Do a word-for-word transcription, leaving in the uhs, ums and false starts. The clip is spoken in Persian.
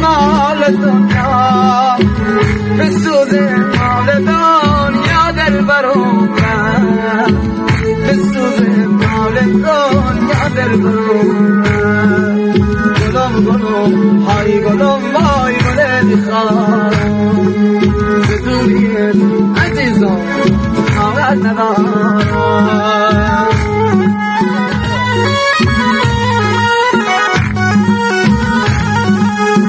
مال دنیا بسوزه مال دنیا دلبرم من بسوزه مال دنیا دلبرم من گلم گلم های گلم وای گل میخوام به دوریت عزیزم طاقت ندارم